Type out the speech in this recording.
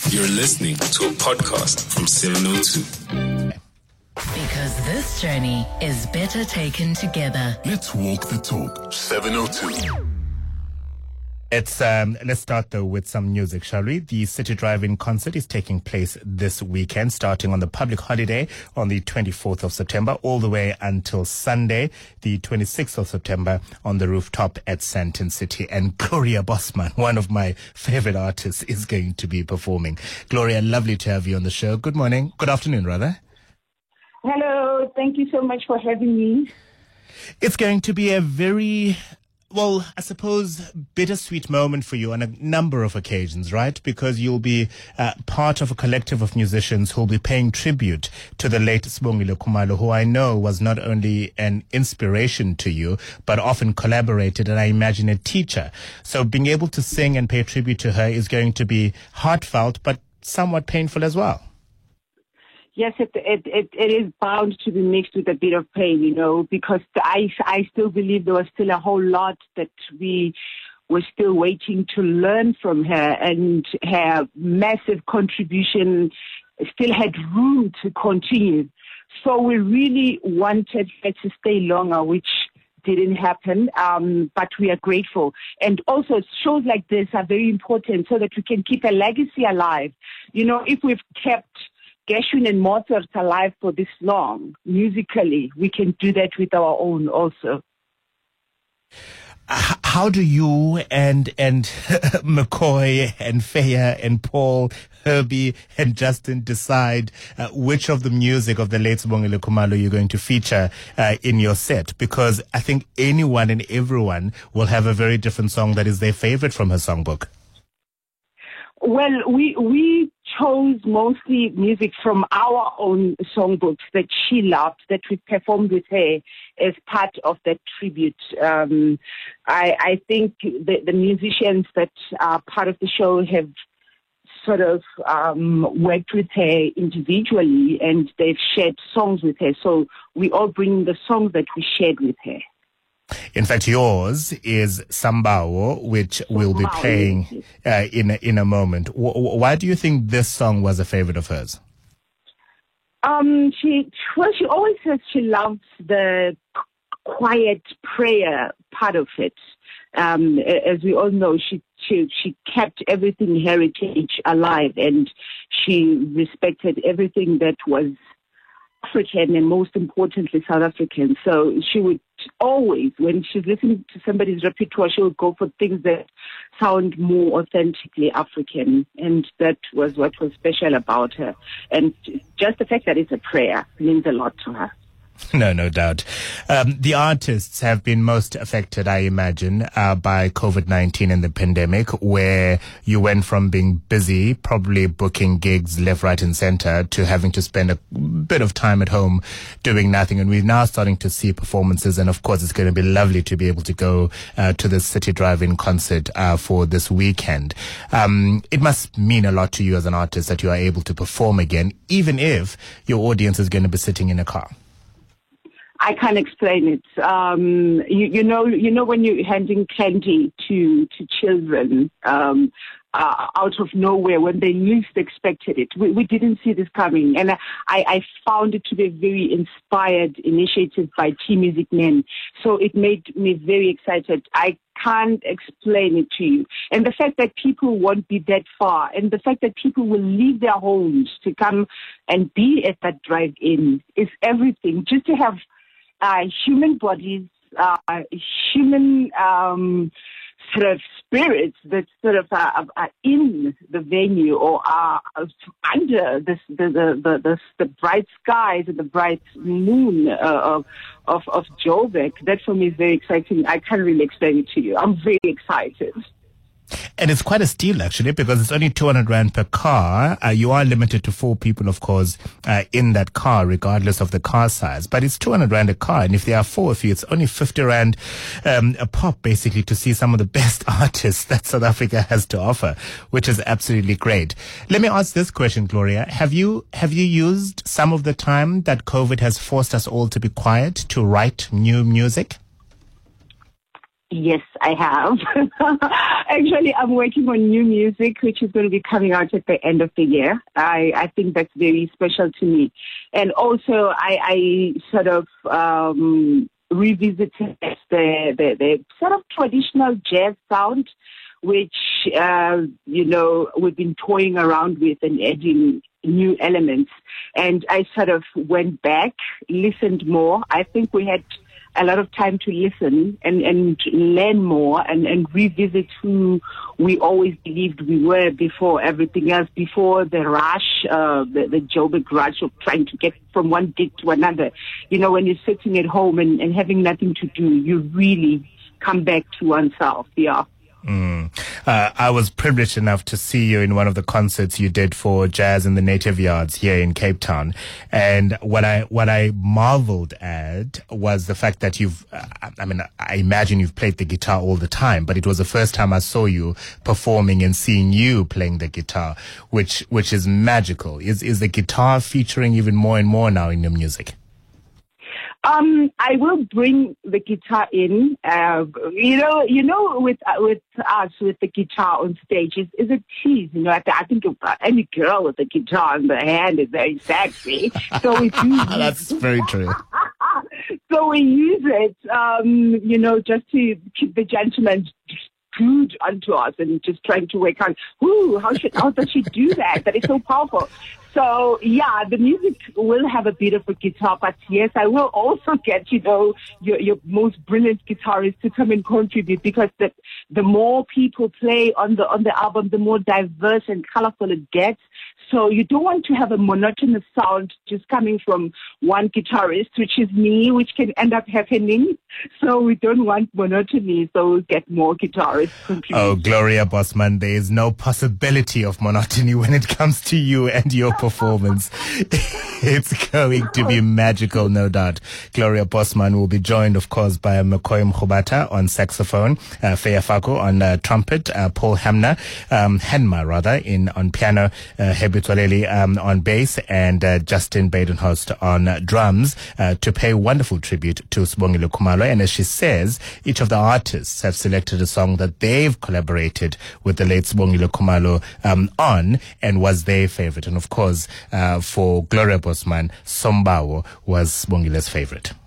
You're listening to a podcast from 702. Because this journey is better taken together. Let's walk the talk. 702. Let's start though with some music, shall we? The City Drive-In concert is taking place this weekend, starting on the public holiday on the 24th of September, all the way until Sunday, the 26th of September, on the rooftop at Sandton City. And Gloria Bosman, one of my favorite artists, is going to be performing. Gloria, lovely to have you on the show. Good morning. Good afternoon, rather. Hello. Thank you so much for having me. It's going to be a very... well, I suppose bittersweet moment for you on a number of occasions, right? Because you'll be part of a collective of musicians who'll be paying tribute to the late Sibongile Khumalo, who I know was not only an inspiration to you, but often collaborated and I imagine a teacher. So being able to sing and pay tribute to her is going to be heartfelt, but somewhat painful as well. Yes, it is bound to be mixed with a bit of pain, because I still believe there was still a whole lot that we were still waiting to learn from her, and her massive contribution still had room to continue. So we really wanted her to stay longer, which didn't happen, but we are grateful. And also shows like this are very important so that we can keep a legacy alive. If we've kept Gershwin and Mozart alive for this long, musically, we can do that with our own also. How do you and McCoy and Faya and Paul, Herbie and Justin decide which of the music of the late Sibongile Khumalo you're going to feature in your set? Because I think anyone and everyone will have a very different song that is their favorite from her songbook. Well, we chose mostly music from our own songbooks that she loved, that we performed with her as part of that tribute. I think the musicians that are part of the show have sort of worked with her individually, and they've shared songs with her. So we all bring the songs that we shared with her. In fact, yours is Sambawo, which we'll be playing in a moment. Why do you think this song was a favorite of hers? She always says she loves the quiet prayer part of it. As we all know, she kept everything heritage alive, and she respected everything that was African and most importantly South African. So she would always, when she's listening to somebody's repertoire, she would go for things that sound more authentically African, and that was what was special about her. And just the fact that it's a prayer means a lot to her. No doubt. The artists have been most affected, I imagine, by COVID-19 and the pandemic, where you went from being busy, probably booking gigs left, right, and center, to having to spend a bit of time at home doing nothing. And we're now starting to see performances. And of course, it's going to be lovely to be able to go to the City Drive-In concert for this weekend. It must mean a lot to you as an artist that you are able to perform again, even if your audience is going to be sitting in a car. I can't explain it. You know when you're handing candy to children out of nowhere when they least expected it. We didn't see this coming, and I found it to be a very inspired initiative by Team Music Men. So it made me very excited. I can't explain it to you. And the fact that people won't be that far, and the fact that people will leave their homes to come and be at that drive-in is everything. Just to have human bodies, human sort of spirits that sort of are in the venue or are under the bright skies and the bright moon of Joburg. That for me is very exciting. I can't really explain it to you. I'm very excited. And it's quite a steal, actually, because it's only 200 Rand per car. You are limited to 4 people, of course, in that car, regardless of the car size. But it's 200 Rand a car. And if there are 4 of you, it's only 50 Rand a pop, basically, to see some of the best artists that South Africa has to offer, which is absolutely great. Let me ask this question, Gloria. Have you used some of the time that COVID has forced us all to be quiet to write new music? Yes, I have. Actually, I'm working on new music, which is going to be coming out at the end of the year. I think that's very special to me. And also, I sort of revisited the sort of traditional jazz sound, which, we've been toying around with and adding new elements. And I sort of went back, listened more. I think we had a lot of time to listen and learn more and revisit who we always believed we were before everything else, before the rush, the Joburg rush of trying to get from one gig to another. You know, when you're sitting at home and having nothing to do, you really come back to oneself. Yeah. I was privileged enough to see you in one of the concerts you did for Jazz in the Native Yards here in Cape Town. And what I marveled at was the fact that I imagine you've played the guitar all the time, but it was the first time I saw you performing and seeing you playing the guitar, which is magical. Is the guitar featuring even more and more now in your music? I will bring the guitar in. With us with the guitar on stage is a tease. You know, I think any girl with a guitar in the hand is very sexy. So we do. That's very true. So we use it, just to keep the gentleman glued onto us and just trying to work out, how does she do that? That is so powerful. So, yeah, the music will have a bit of a guitar, but yes, I will also get, your most brilliant guitarist to come and contribute, because the more people play on the album, the more diverse and colorful it gets. So you don't want to have a monotonous sound just coming from one guitarist, which is me, which can end up happening. So we don't want monotony, so we'll get more guitarists contribute. Oh, Gloria Bosman, there is no possibility of monotony when it comes to you and your performance. It's going to be magical, no doubt. Gloria Bosman will be joined, of course, by McCoy Mkhubata on saxophone, Feya Fako on trumpet, Paul Henma on piano, Hebi Toleli on bass, and Justin Badenhorst on drums, to pay wonderful tribute to Sibongile Khumalo. And as she says, each of the artists have selected a song that they've collaborated with the late Sibongile Khumalo on, and was their favorite. And of course, for Gloria Bosman, Sombawo was Sibongile's favorite.